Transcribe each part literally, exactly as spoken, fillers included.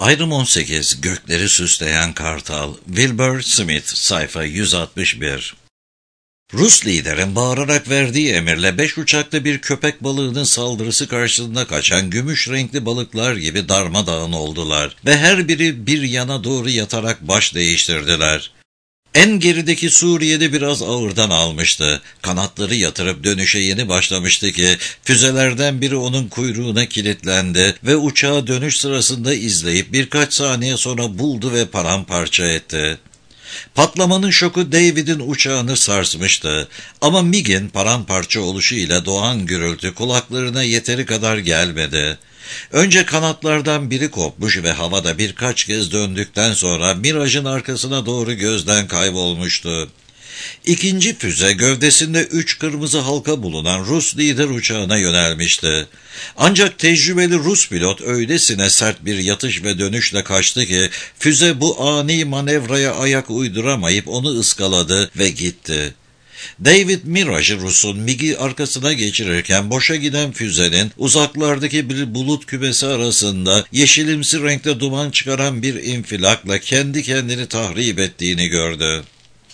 Ayrım on sekiz Gökleri Süsleyen Kartal. Wilbur Smith, sayfa yüz altmış bir. Rus liderin bağırarak verdiği emirle beş uçaklı bir köpek balığının saldırısı karşısında kaçan gümüş renkli balıklar gibi darmadağın oldular ve her biri bir yana doğru yatarak baş değiştirdiler. En gerideki Suriye'de biraz ağırdan almıştı. Kanatları yatırıp dönüşe yeni başlamıştı ki füzelerden biri onun kuyruğuna kilitlendi ve uçağı dönüş sırasında izleyip birkaç saniye sonra buldu ve paramparça etti. Patlamanın şoku David'in uçağını sarsmıştı ama MiG'in paramparça oluşuyla doğan gürültü kulaklarına yeteri kadar gelmedi. Önce kanatlardan biri kopmuş ve havada birkaç kez döndükten sonra Mirage'ın arkasına doğru gözden kaybolmuştu. İkinci füze gövdesinde üç kırmızı halka bulunan Rus lider uçağına yönelmişti. Ancak tecrübeli Rus pilot öylesine sert bir yatış ve dönüşle kaçtı ki füze bu ani manevraya ayak uyduramayıp onu ıskaladı ve gitti. David Mirage Rus'un MiG'i arkasına geçirirken boşa giden füzenin uzaklardaki bir bulut kümesi arasında yeşilimsi renkte duman çıkaran bir infilakla kendi kendini tahrip ettiğini gördü.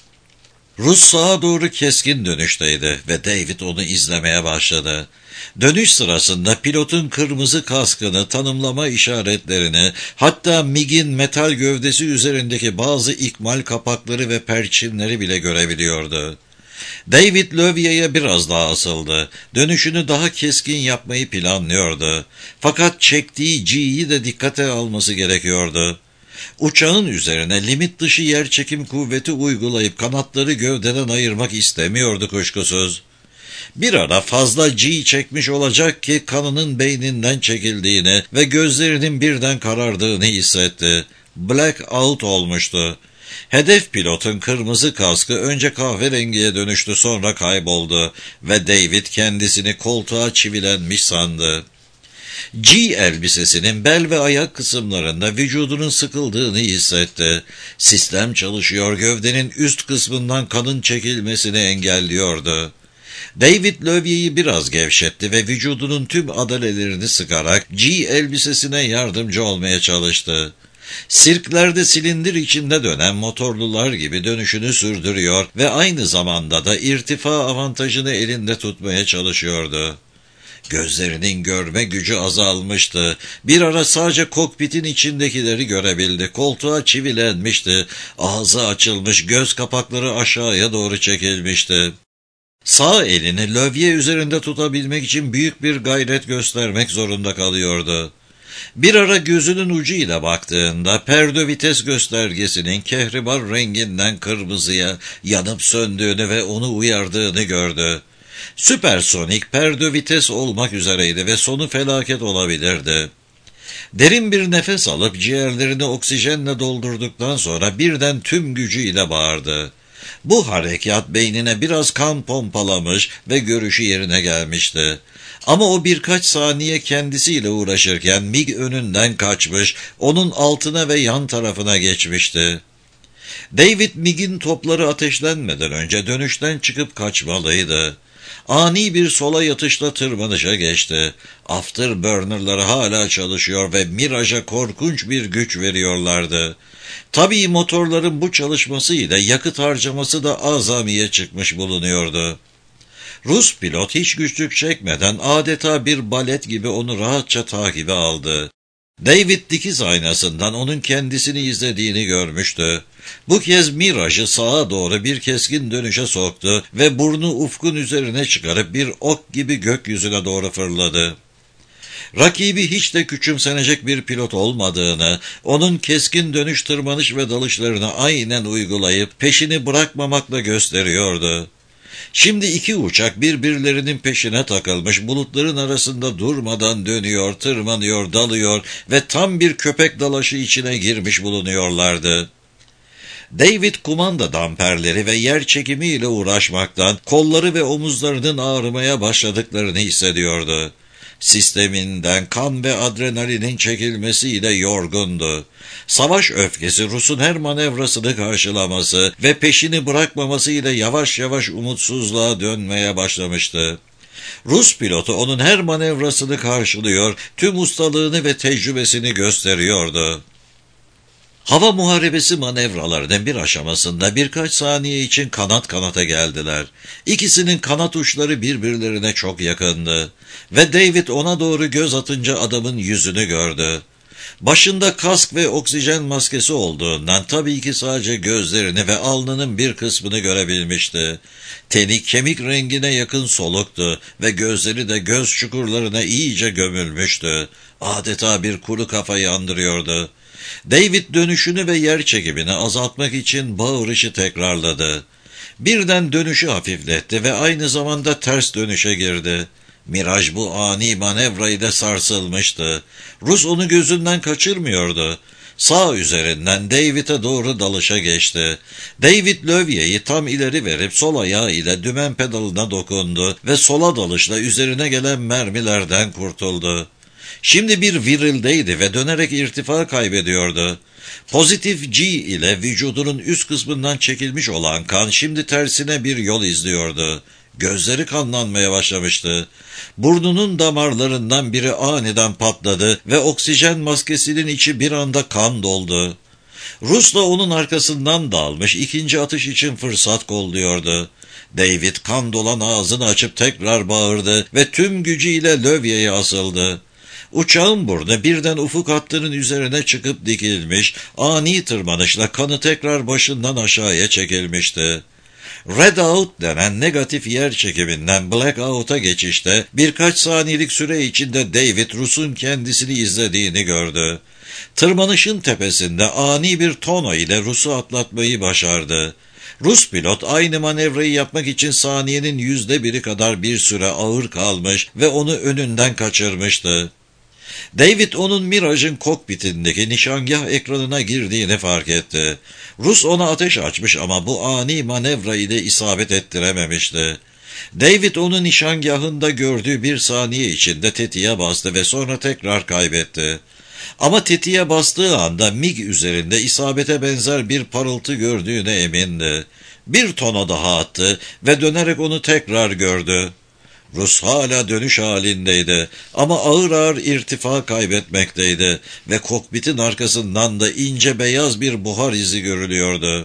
Rus sağa doğru keskin dönüşteydi ve David onu izlemeye başladı. Dönüş sırasında pilotun kırmızı kaskını, tanımlama işaretlerini, hatta MiG'in metal gövdesi üzerindeki bazı ikmal kapakları ve perçinleri bile görebiliyordu. David lövyeye biraz daha asıldı. Dönüşünü daha keskin yapmayı planlıyordu. Fakat çektiği G'yi de dikkate alması gerekiyordu. Uçağın üzerine limit dışı yerçekim kuvveti uygulayıp kanatları gövdeden ayırmak istemiyordu kuşkusuz. Bir ara fazla G çekmiş olacak ki kanının beyninden çekildiğini ve gözlerinin birden karardığını hissetti. Black out olmuştu. Hedef pilotun kırmızı kaskı önce kahverengiye dönüştü, sonra kayboldu ve David kendisini koltuğa çivilenmiş sandı. G elbisesinin bel ve ayak kısımlarında vücudunun sıkıldığını hissetti. Sistem çalışıyor, gövdenin üst kısmından kanın çekilmesini engelliyordu. David lövyeyi biraz gevşetti ve vücudunun tüm adalelerini sıkarak G elbisesine yardımcı olmaya çalıştı. Sirklerde silindir içinde dönen motorlular gibi dönüşünü sürdürüyor ve aynı zamanda da irtifa avantajını elinde tutmaya çalışıyordu. Gözlerinin görme gücü azalmıştı. Bir ara sadece kokpitin içindekileri görebildi. Koltuğa çivilenmişti. Ağzı açılmış, göz kapakları aşağıya doğru çekilmişti. Sağ elini lövye üzerinde tutabilmek için büyük bir gayret göstermek zorunda kalıyordu. Bir ara gözünün ucuyla baktığında perde vites göstergesinin kehribar renginden kırmızıya yanıp söndüğünü ve onu uyardığını gördü. Süpersonik perde vites olmak üzereydi ve sonu felaket olabilirdi. Derin bir nefes alıp ciğerlerini oksijenle doldurduktan sonra birden tüm gücüyle bağırdı. Bu harekat beynine biraz kan pompalamış ve görüşü yerine gelmişti. Ama o birkaç saniye kendisiyle uğraşırken MiG önünden kaçmış, onun altına ve yan tarafına geçmişti. David MiG'in topları ateşlenmeden önce dönüşten çıkıp kaçmalıydı. Ani bir sola yatışla tırmanışa geçti. Afterburner'ları hala çalışıyor ve Mirage'a korkunç bir güç veriyorlardı. Tabii motorların bu çalışmasıyla yakıt harcaması da azamiye çıkmış bulunuyordu. Rus pilot hiç güçlük çekmeden adeta bir balet gibi onu rahatça takibe aldı. David dikiz aynasından onun kendisini izlediğini görmüştü. Bu kez Mirage'ı sağa doğru bir keskin dönüşe soktu ve burnu ufkun üzerine çıkarıp bir ok gibi gökyüzüne doğru fırladı. Rakibi hiç de küçümsenecek bir pilot olmadığını, onun keskin dönüş, tırmanış ve dalışlarını aynen uygulayıp peşini bırakmamakla gösteriyordu. Şimdi iki uçak birbirlerinin peşine takılmış, bulutların arasında durmadan dönüyor, tırmanıyor, dalıyor ve tam bir köpek dalaşı içine girmiş bulunuyorlardı. David kumanda damperleri ve yer çekimiyle uğraşmaktan kolları ve omuzlarının ağrımaya başladıklarını hissediyordu. Sisteminden kan ve adrenalinin çekilmesiyle yorgundu. Savaş öfkesi Rus'un her manevrasını karşılaması ve peşini bırakmamasıyla yavaş yavaş umutsuzluğa dönmeye başlamıştı. Rus pilotu onun her manevrasını karşılıyor, tüm ustalığını ve tecrübesini gösteriyordu. Hava muharebesi manevralarının bir aşamasında birkaç saniye için kanat kanata geldiler. İkisinin kanat uçları birbirlerine çok yakındı ve David ona doğru göz atınca adamın yüzünü gördü. Başında kask ve oksijen maskesi olduğundan tabii ki sadece gözlerini ve alnının bir kısmını görebilmişti. Teni kemik rengine yakın soluktu ve gözleri de göz çukurlarına iyice gömülmüştü. Adeta bir kuru kafayı andırıyordu. David dönüşünü ve yer çekimini azaltmak için bağırışı tekrarladı. Birden dönüşü hafifletti ve aynı zamanda ters dönüşe girdi. Miraj bu ani manevrayı da sarsılmıştı. Rus onu gözünden kaçırmıyordu. Sağ üzerinden David'e doğru dalışa geçti. David lövyeyi tam ileri verip sol ayağı ile dümen pedalına dokundu ve sola dalışla üzerine gelen mermilerden kurtuldu. Şimdi bir virildeydi ve dönerek irtifa kaybediyordu. Pozitif G ile vücudunun üst kısmından çekilmiş olan kan şimdi tersine bir yol izliyordu. Gözleri kanlanmaya başlamıştı. Burnunun damarlarından biri aniden patladı ve oksijen maskesinin içi bir anda kan doldu. Rus da onun arkasından dalmış, ikinci atış için fırsat kolluyordu. David kan dolan ağzını açıp tekrar bağırdı ve tüm gücüyle lövyeye asıldı. Uçağın burnu birden ufuk hattının üzerine çıkıp dikilmiş, ani tırmanışla kanı tekrar başından aşağıya çekilmişti. Redout denen negatif yer çekiminden blackout'a geçişte birkaç saniyelik süre içinde David Rus'un kendisini izlediğini gördü. Tırmanışın tepesinde ani bir tono ile Rus'u atlatmayı başardı. Rus pilot aynı manevrayı yapmak için saniyenin yüzde biri kadar bir süre ağır kalmış ve onu önünden kaçırmıştı. David onun Mirage'ın kokpitindeki nişangah ekranına girdiğini fark etti. Rus ona ateş açmış ama bu ani manevra ile isabet ettirememişti. David onu nişangahında gördüğü bir saniye içinde tetiğe bastı ve sonra tekrar kaybetti. Ama tetiğe bastığı anda MiG üzerinde isabete benzer bir parıltı gördüğüne emindi. Bir tono daha attı ve dönerek onu tekrar gördü. Rus hala dönüş halindeydi ama ağır ağır irtifa kaybetmekteydi ve kokpitin arkasından da ince beyaz bir buhar izi görülüyordu.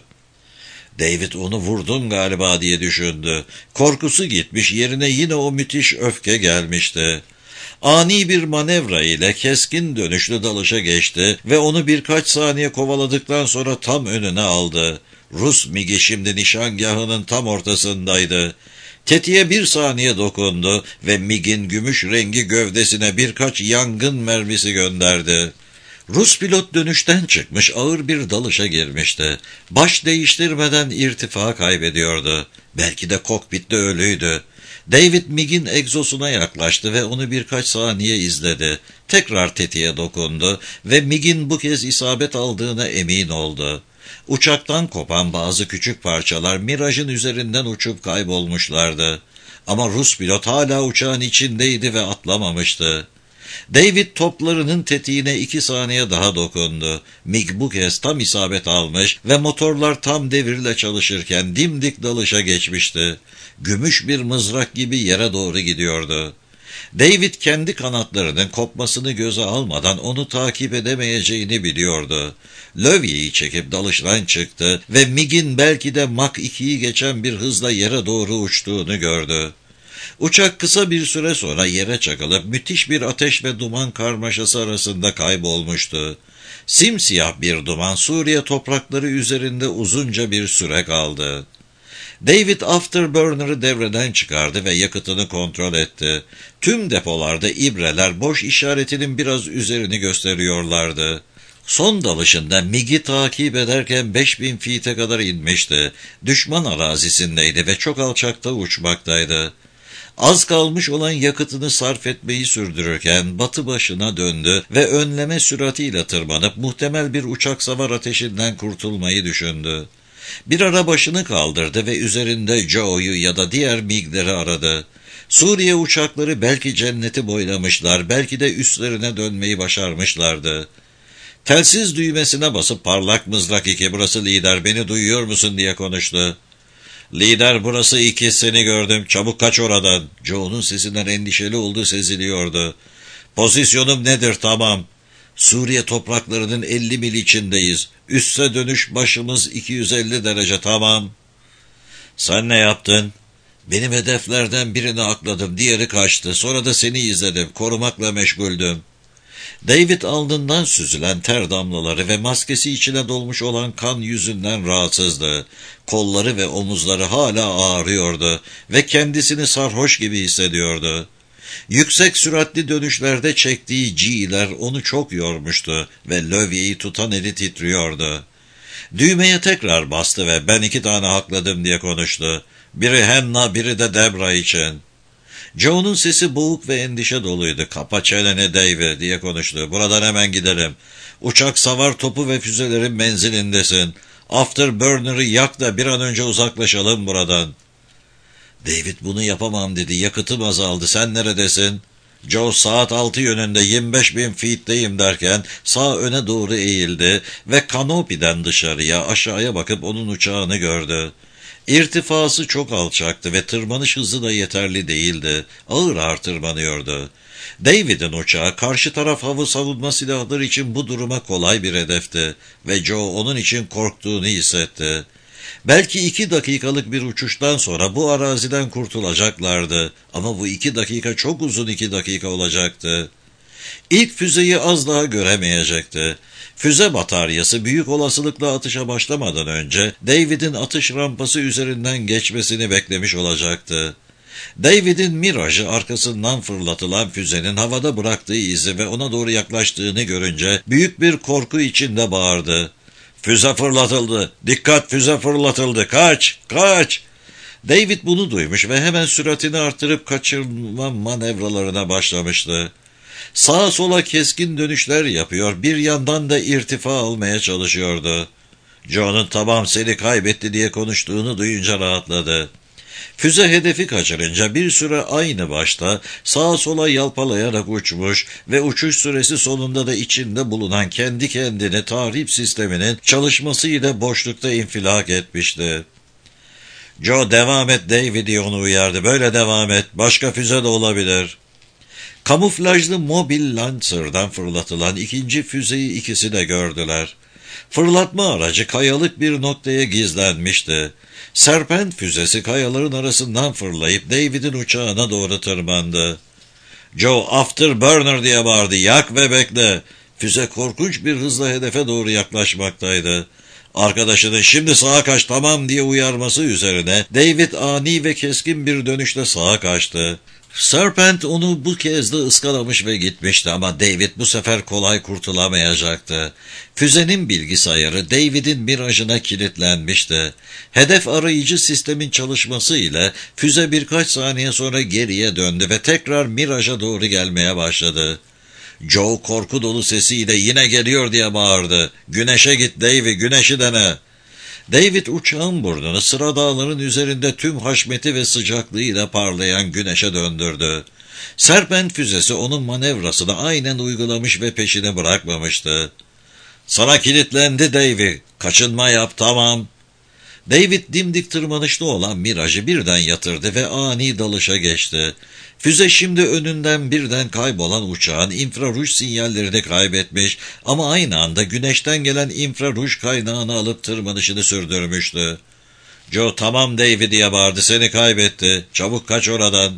David onu vurdum galiba diye düşündü. Korkusu gitmiş, yerine yine o müthiş öfke gelmişti. Ani bir manevra ile keskin dönüşlü dalışa geçti ve onu birkaç saniye kovaladıktan sonra tam önüne aldı. Rus MiG'i şimdi nişangahının tam ortasındaydı. Tetiğe bir saniye dokundu ve MiG'in gümüş rengi gövdesine birkaç yangın mermisi gönderdi. Rus pilot dönüşten çıkmış ağır bir dalışa girmişti. Baş değiştirmeden irtifa kaybediyordu. Belki de kokpitte ölüydü. David MiG'in egzosuna yaklaştı ve onu birkaç saniye izledi. Tekrar tetiğe dokundu ve MiG'in bu kez isabet aldığına emin oldu. Uçaktan kopan bazı küçük parçalar Mirage'ın üzerinden uçup kaybolmuşlardı. Ama Rus pilot hala uçağın içindeydi ve atlamamıştı. David toplarının tetiğine iki saniye daha dokundu. MiG bu kez tam isabet almış ve motorlar tam devirle çalışırken dimdik dalışa geçmişti. Gümüş bir mızrak gibi yere doğru gidiyordu. David kendi kanatlarının kopmasını göze almadan onu takip edemeyeceğini biliyordu. Lövyeyi çekip dalıştan çıktı ve MiG'in belki de Mach ikiyi geçen bir hızla yere doğru uçtuğunu gördü. Uçak kısa bir süre sonra yere çakılıp müthiş bir ateş ve duman karmaşası arasında kaybolmuştu. Simsiyah bir duman Suriye toprakları üzerinde uzunca bir süre kaldı. David Afterburner'ı devreden çıkardı ve yakıtını kontrol etti. Tüm depolarda ibreler boş işaretinin biraz üzerini gösteriyorlardı. Son dalışında MiG'i takip ederken beş bin feet'e kadar inmişti. Düşman arazisindeydi ve çok alçakta uçmaktaydı. Az kalmış olan yakıtını sarf etmeyi sürdürürken batı başına döndü ve önleme süratiyle tırmanıp muhtemel bir uçak savar ateşinden kurtulmayı düşündü. Bir ara başını kaldırdı ve üzerinde Joe'yu ya da diğer MiG'leri aradı. Suriye uçakları belki cenneti boylamışlar, belki de üstlerine dönmeyi başarmışlardı. Telsiz düğmesine basıp parlak mızrak iki, burası lider, beni duyuyor musun diye konuştu. Lider burası iki, seni gördüm, çabuk kaç oradan. Joe'nun sesinden endişeli olduğu seziliyordu. Pozisyonum nedir? Tamam. Suriye topraklarının elli mil içindeyiz. Üsse dönüş başımız iki yüz elli derece, tamam. Sen ne yaptın? Benim hedeflerden birini akladım, diğeri kaçtı. Sonra da seni izledim, korumakla meşguldüm. David alnından süzülen ter damlaları ve maskesi içine dolmuş olan kan yüzünden rahatsızdı. Kolları ve omuzları hala ağrıyordu ve kendisini sarhoş gibi hissediyordu. Yüksek süratli dönüşlerde çektiği G'ler onu çok yormuştu ve lövyeyi tutan eli titriyordu. Düğmeye tekrar bastı ve ben iki tane hakladım diye konuştu. Biri Hannah, biri de Debra için. Joe'nun sesi boğuk ve endişe doluydu. Kapa çeneni Davey diye konuştu. Buradan hemen gidelim. Uçak, savar topu ve füzelerin menzilindesin. Afterburner'ı yak da bir an önce uzaklaşalım buradan. David bunu yapamam dedi. Yakıtım azaldı. Sen neredesin? Joe saat altı yönünde yirmi beş bin feet'teyim derken sağ öne doğru eğildi ve kanopiden dışarıya aşağıya bakıp onun uçağını gördü. İrtifası çok alçaktı ve tırmanış hızı da yeterli değildi. Ağır ağır tırmanıyordu. David'in uçağı karşı taraf hava savunma silahları için bu duruma kolay bir hedefti ve Joe onun için korktuğunu hissetti. Belki iki dakikalık bir uçuştan sonra bu araziden kurtulacaklardı ama bu iki dakika çok uzun iki dakika olacaktı. İlk füzeyi az daha göremeyecekti. Füze bataryası büyük olasılıkla atışa başlamadan önce David'in atış rampası üzerinden geçmesini beklemiş olacaktı. David'in Mirage'ı arkasından fırlatılan füzenin havada bıraktığı izi ve ona doğru yaklaştığını görünce büyük bir korku içinde bağırdı. "Füze fırlatıldı! Dikkat, füze fırlatıldı! Kaç! Kaç!" David bunu duymuş ve hemen süratini artırıp kaçırma manevralarına başlamıştı. Sağa sola keskin dönüşler yapıyor, bir yandan da irtifa almaya çalışıyordu. Joe'nun "tamam seni kaybetti" diye konuştuğunu duyunca rahatladı. Füze hedefi kaçırınca bir süre aynı başta sağa sola yalpalayarak uçmuş ve uçuş süresi sonunda da içinde bulunan kendi kendine tahrip sisteminin çalışmasıyla boşlukta infilak etmişti. "Joe devam et David" diye onu uyardı. "Böyle devam et, başka füze de olabilir." Kamuflajlı mobil Lancer'dan fırlatılan ikinci füzeyi ikisi de gördüler. Fırlatma aracı kayalık bir noktaya gizlenmişti. Serpent füzesi kayaların arasından fırlayıp David'in uçağına doğru tırmandı. Joe "Afterburner" diye bağırdı. "Yak ve bekle." Füze korkunç bir hızla hedefe doğru yaklaşmaktaydı. Arkadaşının "şimdi sağa kaç, tamam" diye uyarması üzerine David ani ve keskin bir dönüşle sağa kaçtı. Serpent onu bu kez de ıskalamış ve gitmişti ama David bu sefer kolay kurtulamayacaktı. Füzenin bilgisayarı David'in Mirage'ına kilitlenmişti. Hedef arayıcı sistemin çalışması ile füze birkaç saniye sonra geriye döndü ve tekrar Mirage'a doğru gelmeye başladı. Joe korku dolu sesiyle "yine geliyor" diye bağırdı. "Güneşe git Davey, güneşi dene." David uçağın burnunu sıra dağların üzerinde tüm haşmeti ve sıcaklığıyla parlayan güneşe döndürdü. Serpent füzesi onun manevrasını aynen uygulamış ve peşini bırakmamıştı. "Sana kilitlendi Davey, kaçınma yap, tamam." David dimdik tırmanışlı olan Mirage'ı birden yatırdı ve ani dalışa geçti. Füze şimdi önünden birden kaybolan uçağın infraruj sinyallerini kaybetmiş ama aynı anda güneşten gelen infraruj kaynağını alıp tırmanışını sürdürmüştü. Joe "tamam Davey" diye bağırdı. "Seni kaybetti. Çabuk kaç oradan."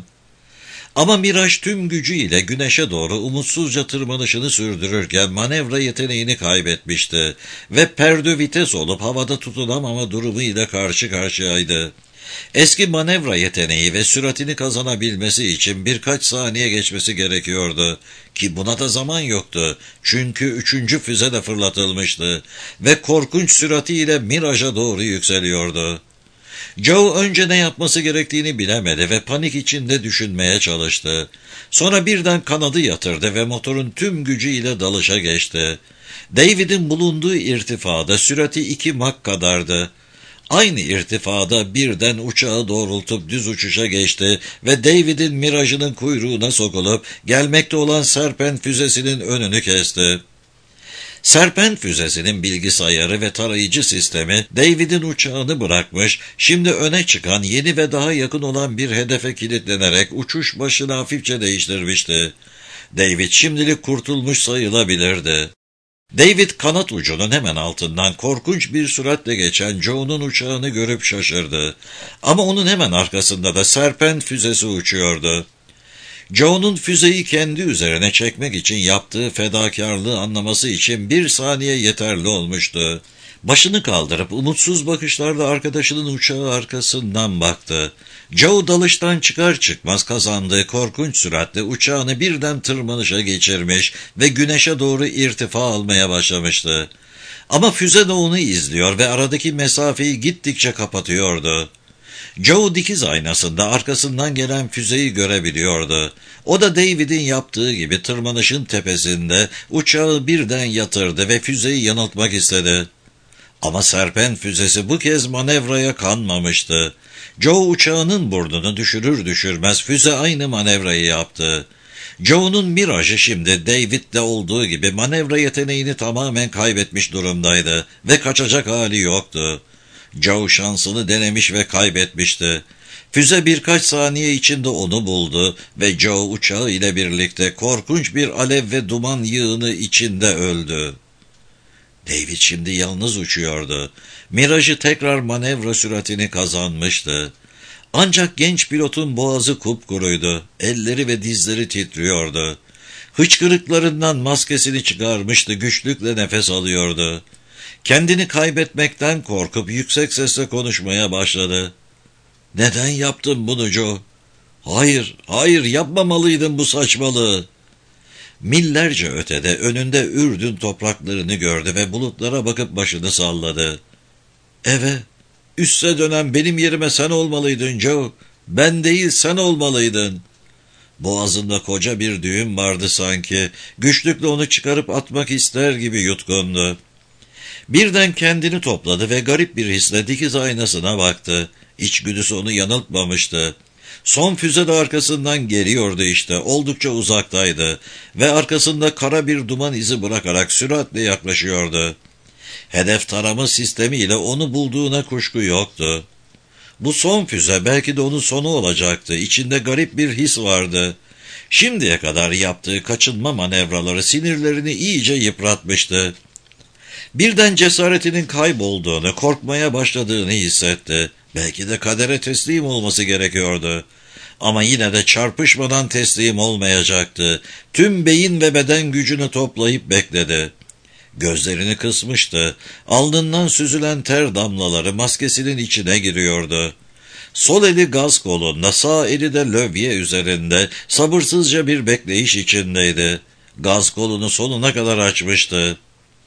Ama Mirage tüm gücüyle güneşe doğru umutsuzca tırmanışını sürdürürken manevra yeteneğini kaybetmişti ve perdö vites olup havada tutunamama durumuyla karşı karşıyaydı. Eski manevra yeteneği ve süratini kazanabilmesi için birkaç saniye geçmesi gerekiyordu ki buna da zaman yoktu çünkü üçüncü füze de fırlatılmıştı ve korkunç süratiyle Mirage'a doğru yükseliyordu. Joe önce ne yapması gerektiğini bilemedi ve panik içinde düşünmeye çalıştı. Sonra birden kanadı yatırdı ve motorun tüm gücüyle dalışa geçti. David'in bulunduğu irtifada sürati iki Mach kadardı. Aynı irtifada birden uçağı doğrultup düz uçuşa geçti ve David'in Mirage'ının kuyruğuna sokulup gelmekte olan Serpent füzesinin önünü kesti. Serpent füzesinin bilgisayarı ve tarayıcı sistemi David'in uçağını bırakmış, şimdi öne çıkan yeni ve daha yakın olan bir hedefe kilitlenerek uçuş başını hafifçe değiştirmişti. David şimdilik kurtulmuş sayılabilirdi. David kanat ucunun hemen altından korkunç bir süratle geçen Joe'nun uçağını görüp şaşırdı. Ama onun hemen arkasında da Serpent füzesi uçuyordu. Joe'nun füzeyi kendi üzerine çekmek için yaptığı fedakarlığı anlaması için bir saniye yeterli olmuştu. Başını kaldırıp umutsuz bakışlarla arkadaşının uçağı arkasından baktı. Joe dalıştan çıkar çıkmaz kazandığı korkunç süratle uçağını birden tırmanışa geçirmiş ve güneşe doğru irtifa almaya başlamıştı. Ama füze de onu izliyor ve aradaki mesafeyi gittikçe kapatıyordu. Joe dikiz aynasında arkasından gelen füzeyi görebiliyordu. O da David'in yaptığı gibi tırmanışın tepesinde uçağı birden yatırdı ve füzeyi yanıltmak istedi. Ama Serpent füzesi bu kez manevraya kanmamıştı. Joe uçağının burnunu düşürür düşürmez füze aynı manevrayı yaptı. Joe'nun Mirage'ı şimdi David'de olduğu gibi manevra yeteneğini tamamen kaybetmiş durumdaydı ve kaçacak hali yoktu. Joe şansını denemiş ve kaybetmişti. Füze birkaç saniye içinde onu buldu ve Joe uçağı ile birlikte korkunç bir alev ve duman yığını içinde öldü. David şimdi yalnız uçuyordu. Mirage'ı tekrar manevra süratini kazanmıştı. Ancak genç pilotun boğazı kupkuruydu. Elleri ve dizleri titriyordu. Hıçkırıklarından maskesini çıkarmıştı, güçlükle nefes alıyordu. Kendini kaybetmekten korkup yüksek sesle konuşmaya başladı. "Neden yaptın bunu Joe? Hayır, hayır yapmamalıydın bu saçmalığı." Millerce ötede önünde Ürdün topraklarını gördü ve bulutlara bakıp başını salladı. "Eve, üsse dönen benim yerime sen olmalıydın Joe. Ben değil sen olmalıydın." Boğazında koca bir düğüm vardı sanki. Güçlükle onu çıkarıp atmak ister gibi yutkundu. Birden kendini topladı ve garip bir hisle dikiz aynasına baktı. İçgüdüsü onu yanıltmamıştı. Son füze de arkasından geliyordu işte, oldukça uzaktaydı ve arkasında kara bir duman izi bırakarak süratle yaklaşıyordu. Hedef tarama sistemiyle onu bulduğuna kuşku yoktu. Bu son füze belki de onun sonu olacaktı. İçinde garip bir his vardı. Şimdiye kadar yaptığı kaçınma manevraları sinirlerini iyice yıpratmıştı. Birden cesaretinin kaybolduğunu, korkmaya başladığını hissetti. Belki de kadere teslim olması gerekiyordu. Ama yine de çarpışmadan teslim olmayacaktı. Tüm beyin ve beden gücünü toplayıp bekledi. Gözlerini kısmıştı. Alnından süzülen ter damlaları maskesinin içine giriyordu. Sol eli gaz kolunda, sağ eli de lövye üzerinde sabırsızca bir bekleyiş içindeydi. Gaz kolunu sonuna kadar açmıştı.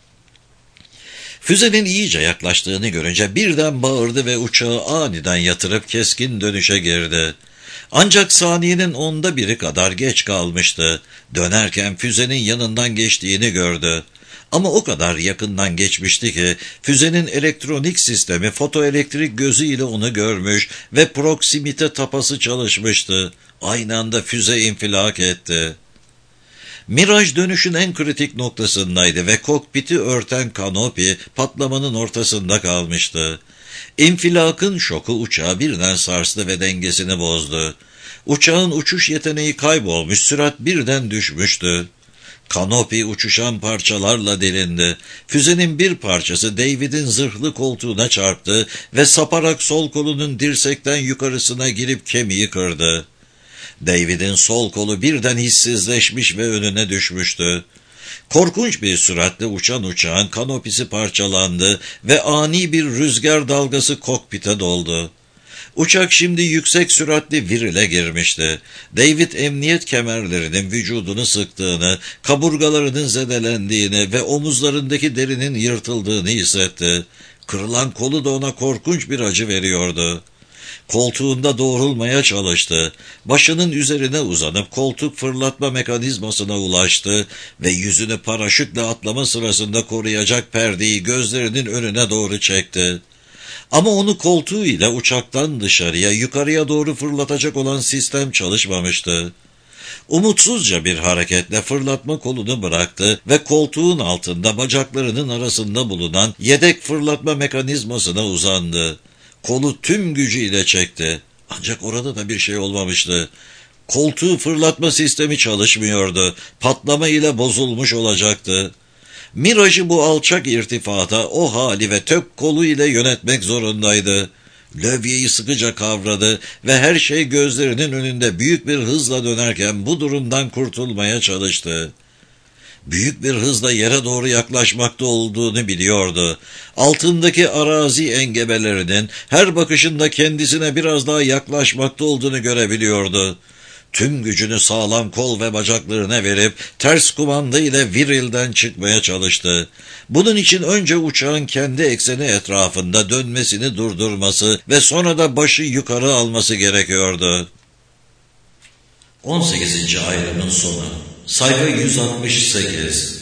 Füzenin iyice yaklaştığını görünce birden bağırdı ve uçağı aniden yatırıp keskin dönüşe girdi. Ancak saniyenin onda biri kadar geç kalmıştı. Dönerken füzenin yanından geçtiğini gördü. Ama o kadar yakından geçmişti ki füzenin elektronik sistemi fotoelektrik gözüyle onu görmüş ve proksimite tapası çalışmıştı. Aynı anda füze infilak etti. Mirage dönüşün en kritik noktasındaydı ve kokpiti örten kanopi patlamanın ortasında kalmıştı. İnfilakın şoku uçağı birden sarstı ve dengesini bozdu. Uçağın uçuş yeteneği kaybolmuş, sürat birden düşmüştü. Kanopi uçuşan parçalarla delindi. Füzenin bir parçası David'in zırhlı koltuğuna çarptı ve saparak sol kolunun dirsekten yukarısına girip kemiği kırdı. David'in sol kolu birden hissizleşmiş ve önüne düşmüştü. Korkunç bir süratle uçan uçağın kanopisi parçalandı ve ani bir rüzgar dalgası kokpite doldu. Uçak şimdi yüksek süratli virile girmişti. David emniyet kemerlerinin vücudunu sıktığını, kaburgalarının zedelendiğini ve omuzlarındaki derinin yırtıldığını hissetti. Kırılan kolu da ona korkunç bir acı veriyordu. Koltuğunda doğrulmaya çalıştı. Başının üzerine uzanıp koltuk fırlatma mekanizmasına ulaştı ve yüzünü paraşütle atlama sırasında koruyacak perdeyi gözlerinin önüne doğru çekti. Ama onu koltuğuyla uçaktan dışarıya, yukarıya doğru fırlatacak olan sistem çalışmamıştı. Umutsuzca bir hareketle fırlatma kolunu bıraktı ve koltuğun altında bacaklarının arasında bulunan yedek fırlatma mekanizmasına uzandı. Kolu tüm gücüyle çekti. Ancak orada da bir şey olmamıştı. Koltuğu fırlatma sistemi çalışmıyordu. Patlama ile bozulmuş olacaktı. Miraj'ı bu alçak irtifata o hali ve tök kolu ile yönetmek zorundaydı. Lövyeyi sıkıca kavradı ve her şey gözlerinin önünde büyük bir hızla dönerken bu durumdan kurtulmaya çalıştı. Büyük bir hızla yere doğru yaklaşmakta olduğunu biliyordu. Altındaki arazi engebelerinin her bakışında kendisine biraz daha yaklaşmakta olduğunu görebiliyordu. Tüm gücünü sağlam kol ve bacaklarına verip ters kumanda ile virilden çıkmaya çalıştı. Bunun için önce uçağın kendi ekseni etrafında dönmesini durdurması ve sonra da başı yukarı alması gerekiyordu. on sekizinci ayrımın sonu. Sayfa yüz altmış sekiz.